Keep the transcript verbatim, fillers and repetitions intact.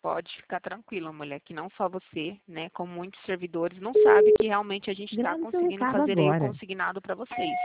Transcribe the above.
pode ficar tranquila, mulher, que não só você, né, como muitos servidores, não sabe que realmente a gente está Grave seu conseguindo recado fazer aí o agora. consignado para vocês.